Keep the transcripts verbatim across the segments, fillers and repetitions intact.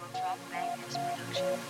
Track Magnus Production.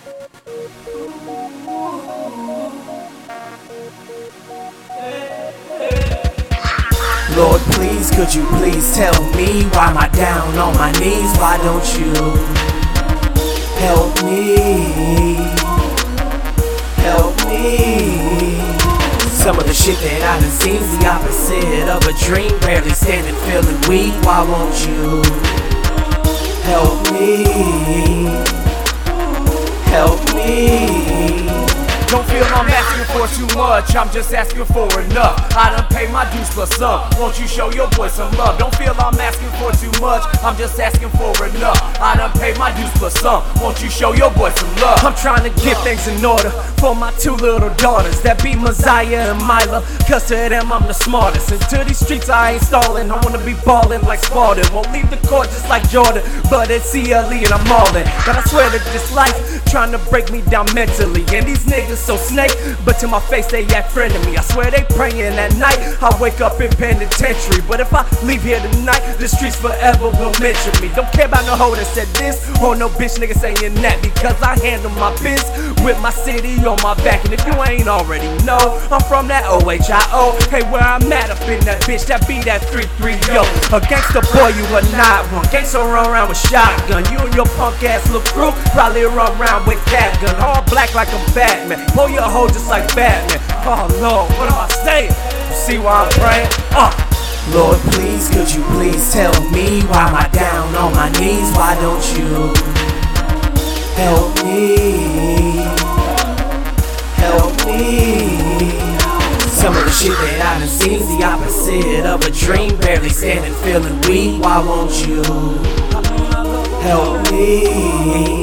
Lord, please, could you please tell me why am I down on my knees? Why don't you help me? Help me. Some of the shit that I done seen's the opposite of a dream. Barely standing, feeling weak. Why won't you help me? Help me. Don't feel I'm asking for too much, I'm just asking for enough. I done paid my dues plus some, won't you show your boy some love? Don't feel I'm asking for too much, I'm just asking for enough. I done paid my dues plus some, won't you show your boy some love? I'm trying to get things in order for my two little daughters that be Messiah and Mila, cause to them I'm the smartest. And to these streets I ain't stalling, I wanna be ballin' like Spartan. Won't leave the court just like Jordan, but it's C L E and I'm all in. But I swear that this life trying to break me down mentally, and these niggas so snake, but to my face they act friend to me. I swear they praying at night, I wake up in penitentiary. But if I leave here tonight, the streets forever will mention me. Don't care about no hoe that said this, or no bitch nigga saying that, because I handle my biz with my city on my back. And if you ain't already know, I'm from that O H I O. Hey, where I'm at up in that bitch, that be that three three yo. A gangsta boy, you are not one. Gangsta run around with shotgun. You and your punk ass little crew probably run around with cat gun. All black like I'm Batman. Pull your hoe just like Batman. Oh Lord, what am I saying? You see why I'm praying? Uh. Lord, please, could you please tell me why am I down on my knees? Why don't you help me? Help me. Some of the shit that I done seen's the opposite of a dream. Barely standing, feeling weak. Why won't you help me?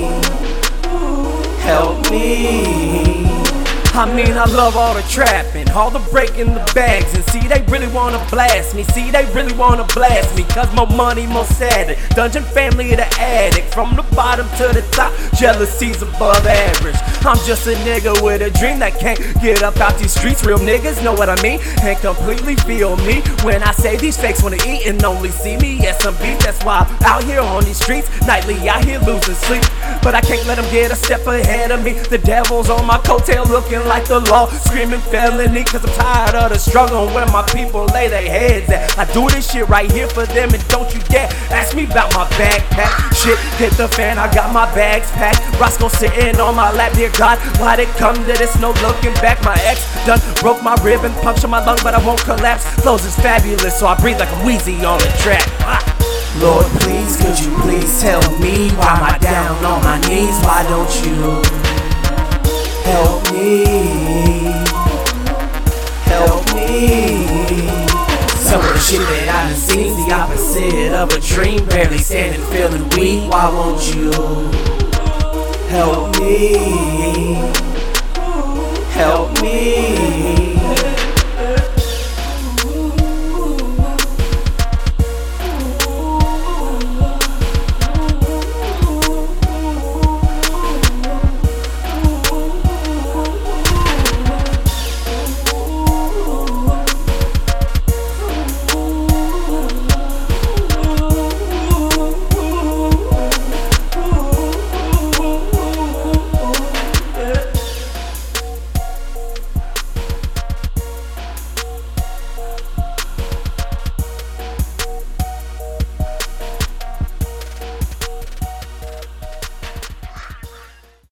Help me. I mean, I love all the trapping, all the breaking the bags. And see, they really wanna blast me. See, they really wanna blast me. Cause more money, more sadder. Dungeon family of the addict. From the bottom to the top, jealousy's above average. I'm just a nigga with a dream that can't get up out these streets. Real niggas know what I mean and completely feel me when I say these fakes wanna eat and only see me as some beat. That's why I'm out here on these streets, nightly out here losing sleep. But I can't let them get a step ahead of me. The devil's on my coattail looking like the law, screaming felony, cause I'm tired of the struggle where my people lay their heads at. I do this shit right here for them, and don't you dare ask me about my backpack. Shit hit the fan, I got my bags packed. Roscoe sitting on my lap, dear God, why'd it come to this? No looking back. My ex done broke my rib and punctured my lung, but I won't collapse. Flows is fabulous, so I breathe like a Wheezy on the track. Ah. Lord, please, could you please tell me why am I down on my knees? Why don't you help me? Help me. Some of the shit that I done seen's the opposite of a dream. Barely standing, feeling weak. Why won't you help me? Help me.